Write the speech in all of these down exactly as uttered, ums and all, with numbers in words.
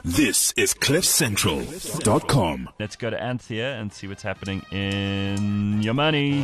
This is cliff central dot com. Let's go to Anthea and see what's happening in your money.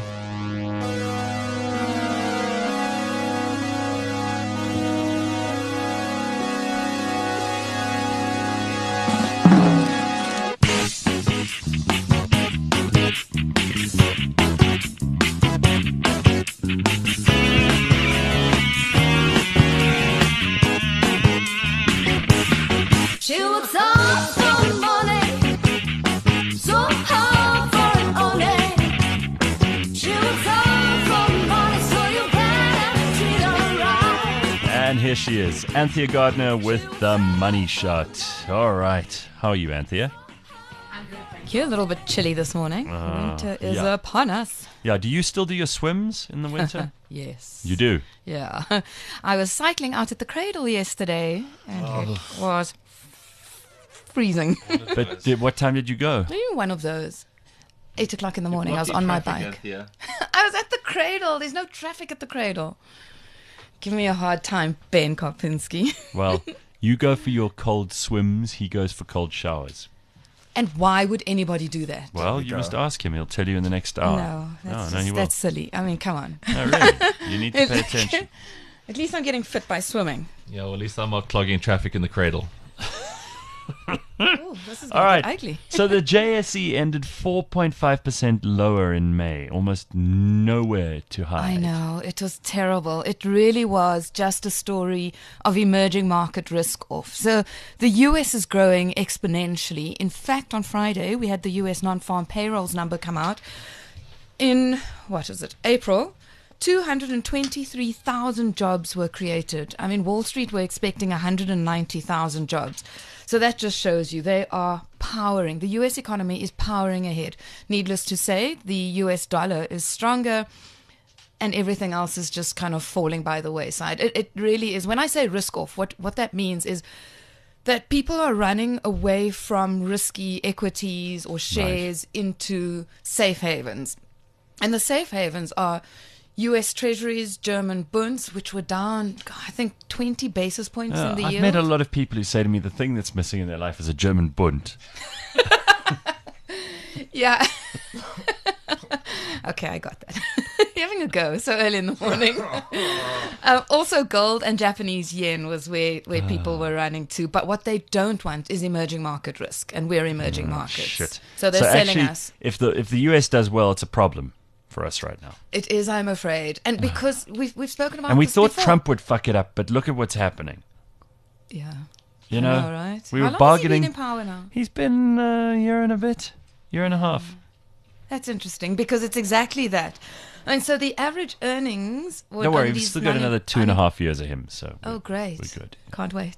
She works hard for money, so hard for it only. She works hard for money, so you better treat her right. And here she is, Anthea Gardner with the Money Shot. All right. How are you, Anthea? Thank you. A little bit chilly this morning. Uh, winter is yeah. upon us. Yeah, do you still do your swims in the winter? Yes. You do? Yeah. I was cycling out at the Cradle yesterday, and Oh. it was freezing. But did, what time did you go? One of those. Eight o'clock in the morning. I was on my bike. I was at the Cradle. There's no traffic at the Cradle. Give me a hard time, Ben Kopinski. Well, you go for your cold swims, he goes for cold showers. And why would anybody do that? Well, you must ask him. He'll tell you in the next hour. No, that's, no, just, he will. that's silly. I mean, come on. No, really. You need to pay attention. At least I'm getting fit by swimming. Yeah, well, at least I'm not clogging traffic in the Cradle. Oh, this is All right. ugly. So the J S E ended four point five percent lower in May, almost nowhere to hide. I know, it was terrible. It really was just a story of emerging market risk off. So the U S is growing exponentially. In fact, on Friday, we had the U S non-farm payrolls number come out. In, what is it, April, two hundred twenty-three thousand jobs were created. I mean, Wall Street were expecting one hundred ninety thousand jobs. So that just shows you they are powering. The U S economy is powering ahead. Needless to say, the U S dollar is stronger and everything else is just kind of falling by the wayside. It, it really is. When I say risk off, what, what that means is that people are running away from risky equities or shares right. into safe havens. And the safe havens are U S Treasuries, German bunds, which were down, I think, twenty basis points uh, in the I've yield. met a lot of people who say to me the thing that's missing in their life is a German bund. Yeah. Okay, I got that. You're having a go so early in the morning. um, also, gold and Japanese yen was where, where uh. people were running to. But what they don't want is emerging market risk, and we're emerging oh, markets. Shit. So they're so selling actually, us. If the if the U S does well, it's a problem for us right now. It is, I'm afraid. And because we've we've spoken about And we this thought before. Trump would fuck it up, but look at what's happening. Yeah. You know, know right? we How were long bargaining. Has he been in power now? He's been uh, a year and a bit, year and a half. That's interesting because it's exactly that. And so the average earnings... Don't worry, we've still got another two and a half years of him. So oh, great. We're good. Can't wait.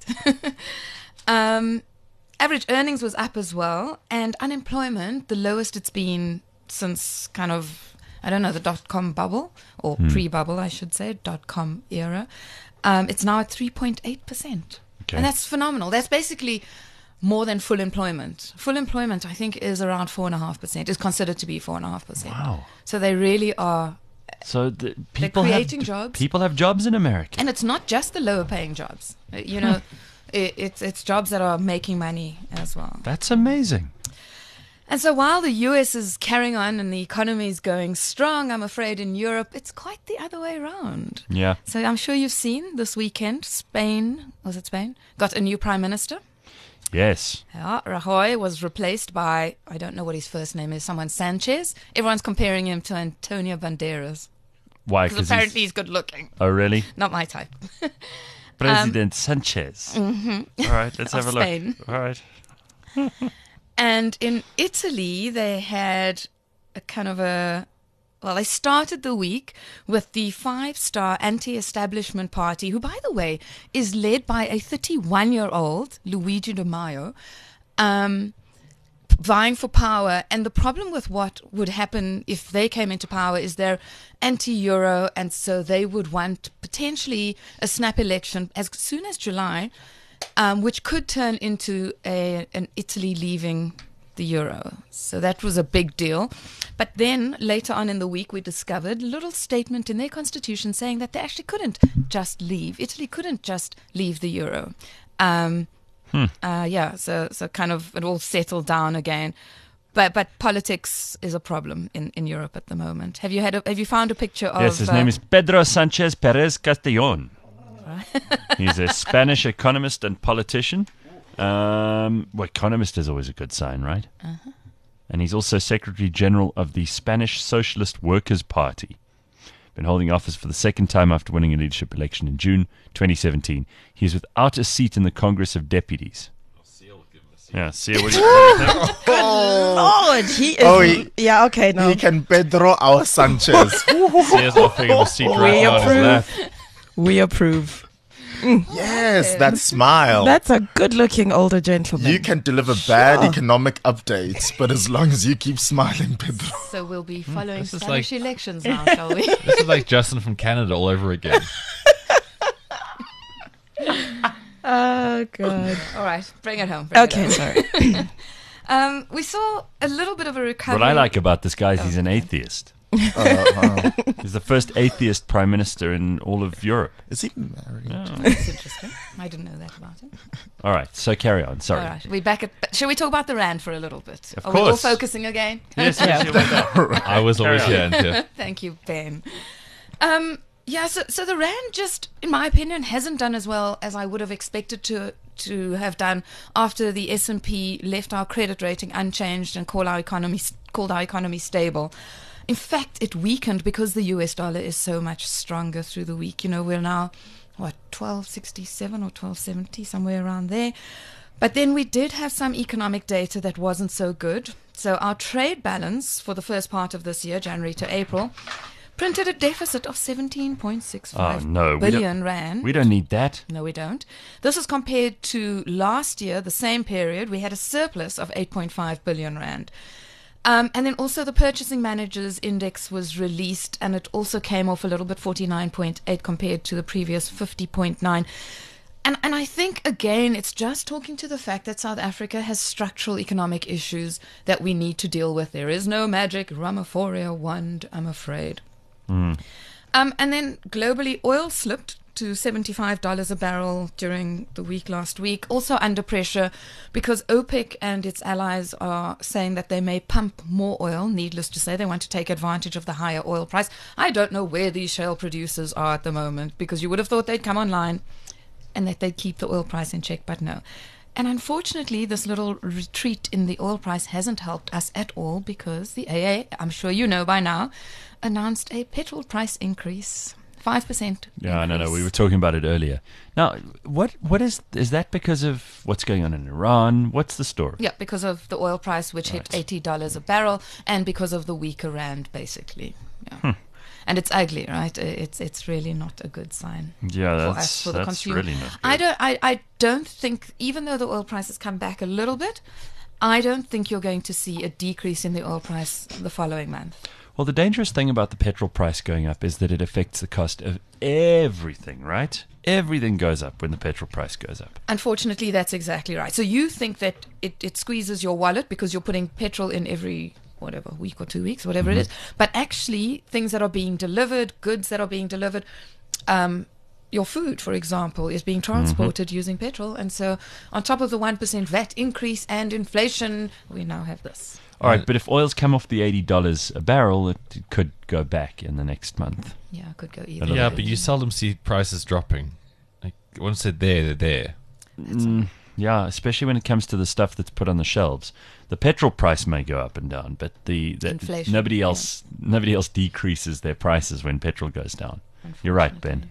um, average earnings was up as well. And unemployment, the lowest it's been since kind of, I don't know, the dot-com bubble, or hmm. pre-bubble, I should say, dot-com era. Um, it's now at three point eight percent. Okay. And that's phenomenal. That's basically more than full employment. Full employment, I think, is around four point five percent, is considered to be four point five percent. Wow. So they really are... So the people they're creating have, jobs. People have jobs in America. And it's not just the lower paying jobs. You know, it, it's it's jobs that are making money as well. That's amazing. And so while the U S is carrying on and the economy is going strong, I'm afraid in Europe, it's quite the other way around. Yeah. So I'm sure you've seen this weekend, Spain, was it Spain, got a new prime minister. Yes. Yeah, Rajoy was replaced by, I don't know what his first name is, someone Sanchez. Everyone's comparing him to Antonio Banderas. Why? Because apparently he's, he's good looking. Oh, really? Not my type. President um, Sanchez. Mm-hmm. All right, let's have a look. Spain. All right. And in Italy, they had a kind of a, well, they started the week with the five-star anti-establishment party, who, by the way, is led by a thirty-one-year-old, Luigi Di Maio, um, vying for power. And the problem with what would happen if they came into power is they're anti-Euro, and so they would want potentially a snap election as soon as July, Um, which could turn into a, an Italy leaving the euro. So that was a big deal. But then later on in the week, we discovered a little statement in their constitution saying that they actually couldn't just leave. Italy couldn't just leave the euro. Um, Uh, yeah, so so kind of it all settled down again. But but politics is a problem in, in Europe at the moment. Have you had a, have you found a picture of? Yes, his uh, name is Pedro Sanchez Perez Castellón. He's a Spanish economist and politician. Um, well, economist is always a good sign, right? Uh-huh. And he's also Secretary General of the Spanish Socialist Workers' Party. Been holding office for the second time after winning a leadership election in June twenty seventeen. He is without a seat in the Congress of Deputies. Yeah, see what do you, what do you think? Lord, he is. Oh, he- yeah, okay, no. He can Pedro our Sanchez. Sia's offering him a seat right now on his lap. We approve. Yes, that smile. That's a good-looking older gentleman. You can deliver bad economic updates, but as long as you keep smiling, Pedro. So we'll be following this is Spanish like- elections now, shall we? This is like Justin from Canada all over again. Oh, God. All right, bring it home. Bring it Okay, home. sorry. Um, we saw a little bit of a recovery. What I like about this guy is he's an atheist. Uh, He's the first atheist prime minister in all of Europe. is he married? That's interesting. I didn't know that about him. All right, so carry on. Sorry. All right, we back at. Shall we talk about the rand for a little bit? Of Are we all course. focusing again? Yes, yes, yes, why not? I was always Carry here until. Thank you, Ben. Um, yeah, so so the rand just, in my opinion, hasn't done as well as I would have expected to to have done after the S and P left our credit rating unchanged and called our economy called our economy stable. In fact, it weakened because the U S dollar is so much stronger through the week. You know, we're now what twelve sixty-seven or twelve seventy, somewhere around there. But then we did have some economic data that wasn't so good. So our trade balance for the first part of this year, January to April, printed a deficit of seventeen point six five Oh, no, we don't- billion rand. We don't need that. No, we don't. This is compared to last year, the same period, we had a surplus of eight point five billion rand. Um, and then also the Purchasing Managers Index was released, and it also came off a little bit, forty-nine point eight compared to the previous fifty point nine. And and I think, again, it's just talking to the fact that South Africa has structural economic issues that we need to deal with. There is no magic Ramaphoria wand, I'm afraid. Um, and then globally, oil slipped to seventy-five dollars a barrel during the week last week, also under pressure because OPEC and its allies are saying that they may pump more oil. Needless to say, they want to take advantage of the higher oil price. I don't know where these shale producers are at the moment, because you would have thought they'd come online and that they'd keep the oil price in check, but no. And unfortunately, this little retreat in the oil price hasn't helped us at all, because the A A, I'm sure you know by now, announced a petrol price increase, five percent. Yeah, no, no. We were talking about it earlier. Now, what what is is that because of what's going on in Iran? What's the story? Yeah, because of the oil price, which hit Right. eighty dollars a barrel, and because of the weaker rand, basically. Yeah. And it's ugly, right? It's it's really not a good sign. Yeah, for that's us, for the that's consumer. really not good. I don't. I, I don't think, even though the oil price has come back a little bit, I don't think you're going to see a decrease in the oil price the following month. Well, the dangerous thing about the petrol price going up is that it affects the cost of everything, right? Everything goes up when the petrol price goes up. Unfortunately, that's exactly right. So you think that it, it squeezes your wallet because you're putting petrol in every, whatever, week or two weeks, whatever Mm-hmm. it is. But actually, things that are being delivered, goods that are being delivered, um, your food, for example, is being transported Mm-hmm. using petrol. And so on top of the one percent V A T increase and inflation, we now have this. All right, but if oil's come off the eighty dollars a barrel, it, it could go back in the next month. Yeah, it could go either little Yeah, way. but you seldom see prices dropping. Like once they're there, they're there. Mm, yeah, especially when it comes to the stuff that's put on the shelves. The petrol price may go up and down, but the, the Inflation, nobody yeah. else nobody else decreases their prices when petrol goes down. You're right, Ben.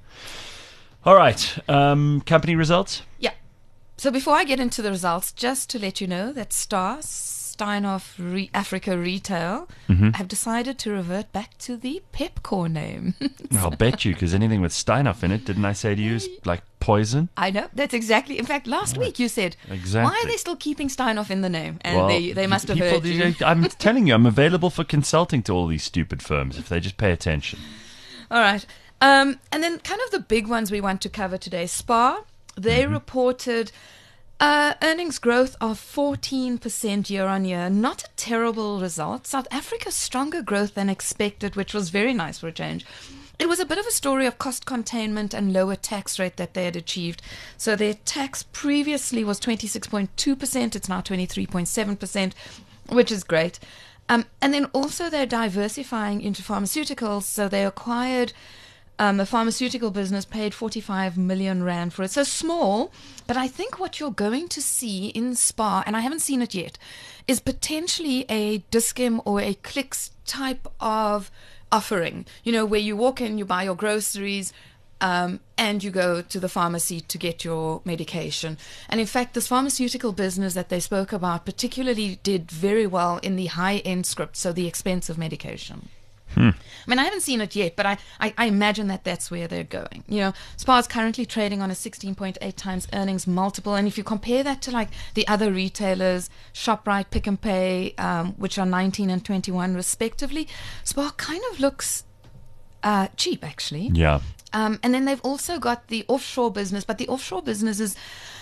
All right, um, company results. Yeah. So before I get into the results, just to let you know that Star, Steinhoff Re- Africa Retail, Mm-hmm. have decided to revert back to the Pepcore name. I'll bet you, because anything with Steinhoff in it, didn't I say to you, is like poison? I know, that's exactly. In fact, last week you said, Exactly. why are they still keeping Steinhoff in the name? And Well, they, they must have people- heard you. I'm telling you, I'm available for consulting to all these stupid firms if they just pay attention. All right. Um, and then kind of the big ones we want to cover today. Spar, they Mm-hmm. reported uh, earnings growth of fourteen percent year on year. Not a terrible result. South Africa, stronger growth than expected, which was very nice for a change. it was a bit of a story of cost containment and lower tax rate that they had achieved. So their tax previously was twenty-six point two percent. It's now twenty-three point seven percent, which is great. Um, and then also they're diversifying into pharmaceuticals. So they acquired um, a pharmaceutical business, paid forty-five million rand for it. So small, but I think what you're going to see in SPAR, and I haven't seen it yet, is potentially a Dis-Chem or a Clicks type of offering, you know, where you walk in, you buy your groceries, um, and you go to the pharmacy to get your medication. And in fact, this pharmaceutical business that they spoke about particularly did very well in the high-end script, so the expensive medication. Hmm. I mean, I haven't seen it yet, but I, I, I imagine that that's where they're going. You know, SPAR is currently trading on a sixteen point eight times earnings multiple, and if you compare that to like the other retailers, ShopRite, Pick and Pay, um, which are nineteen and twenty-one respectively, SPAR kind of looks uh, cheap, actually. Yeah. Um, and then they've also got the offshore business, but the offshore business is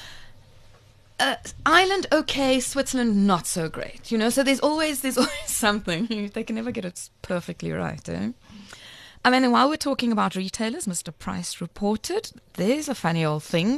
Uh, Ireland, okay, Switzerland, not so great. You know, so there's always there's always something. They can never get it perfectly right. Eh? I mean, and while we're talking about retailers, Mister Price reported there's a funny old thing.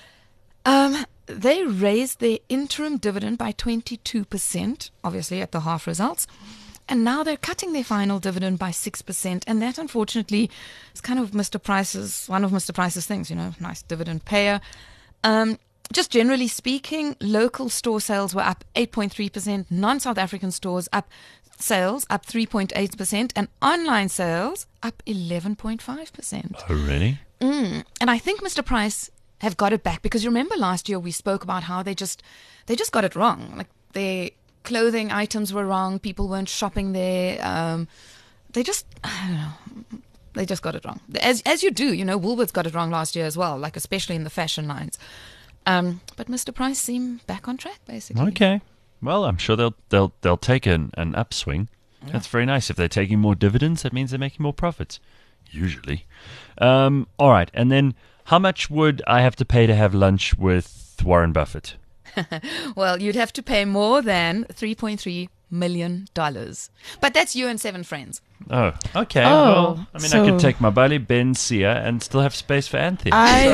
Um, they raised their interim dividend by twenty-two percent, obviously at the half results, and now they're cutting their final dividend by six percent, and that unfortunately is kind of Mister Price's one of Mister Price's things. You know, nice dividend payer. Um, Just generally speaking, local store sales were up eight point three percent, non-South African stores up sales up three point eight percent, and online sales up eleven point five percent. Oh, really? Mm. And I think Mister Price have got it back, because you remember last year we spoke about how they just they just got it wrong. Like their clothing items were wrong, people weren't shopping there. Um, they just, I don't know, they just got it wrong. As as you do, you know, Woolworths got it wrong last year as well, like especially in the fashion lines. Um, but Mister Price seemed back on track, basically. Okay. Well, I'm sure they'll they'll they'll take an, an upswing. Yeah. That's very nice. If they're taking more dividends, that means they're making more profits, usually. Um, all right. And then, how much would I have to pay to have lunch with Warren Buffett? Well, you'd have to pay more than three point three million dollars. But that's you and seven friends. Oh, okay. Oh, well, I mean, I so- could take my buddy Ben Sia and still have space for Anthea.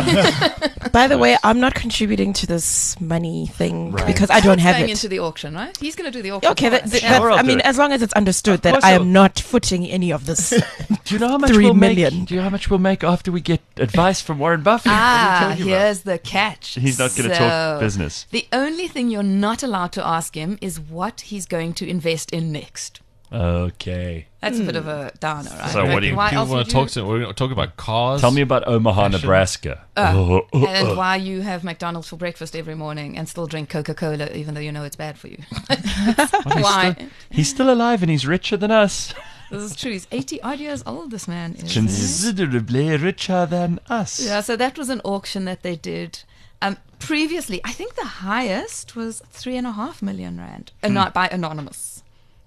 I, by the way, I'm not contributing to this money thing Right. because I don't have going it. into the auction, right? He's going to do the auction. Okay, for that, us. that, Yeah. that- Sure, I'll I do mean, it. as long as it's understood that course I I'll- am not footing any of this. Do you know how much Three we'll million. make? Do you know how much we'll make after we get advice from Warren Buffett? What are Ah, you talking about? here's the catch. He's not going to So, talk business. The only thing you're not allowed to ask him is what he's going to invest in next. Okay. That's a bit of a downer, right? So what do you- Why People else want would to talk you- to. We're going to talk about cars. Tell me about Omaha, Nebraska. Uh, Oh, oh, and oh. why you have McDonald's for breakfast every morning and still drink Coca-Cola even though you know it's bad for you. Well, he's why? Still, he's still alive and he's richer than us. This is true. He's eighty odd years old, this man is. Considerably richer than us. Yeah, so that was an auction that they did. Um, previously, I think the highest was three and a half million rand, uh, not by anonymous.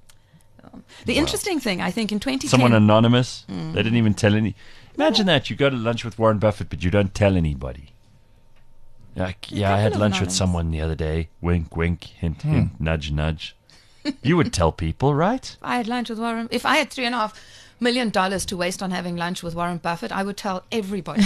Um, the interesting thing, I think, in twenty ten, Someone anonymous. Mm. They didn't even tell any. Imagine that. You go to lunch with Warren Buffett, but you don't tell anybody. Like, yeah, I had couple of lunch with anonymous. someone the other day. Wink, wink, hint, hint, nudge, nudge. You would tell people, right? I had lunch with Warren. If I had three and a half million dollars to waste on having lunch with Warren Buffett, I would tell everybody.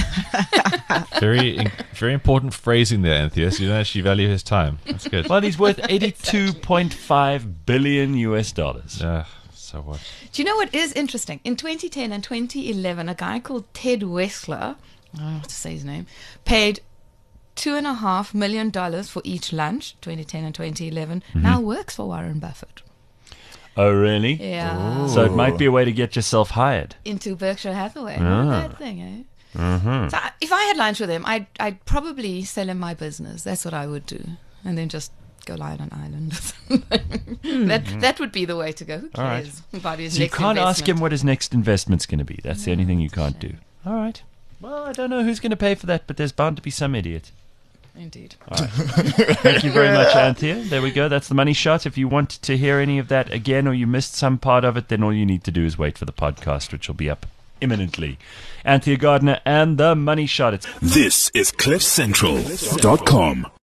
Very, in, very important phrasing there, Anthea. So you don't actually value his time. That's good. Well, he's worth eighty-two point five billion U S dollars. Yeah. So what? Do you know what is interesting? In twenty ten and twenty eleven, a guy called Ted Wessler, I don't know what to say his name, paid two and a half million dollars for each lunch, twenty ten and twenty eleven, now works for Warren Buffett. Oh, really? Yeah. So it might be a way to get yourself hired. Into Berkshire Hathaway. Not a Ah. bad thing, eh? Mm-hmm. So I- if I had lunch with him, I'd, I'd probably sell him my business. That's what I would do. And then just go lie on an island. that that would be the way to go. Who All right. cares about his So you next can't ask him investment? what his next investment's going to be. That's the only thing you can't do. All right. Well, I don't know who's going to pay for that, but there's bound to be some idiot. Indeed. Thank you very much, Anthea. There we go. That's the money shot. If you want to hear any of that again or you missed some part of it, then all you need to do is wait for the podcast, which will be up imminently. Anthea Gardner and the money shot. It's This is cliff central dot com.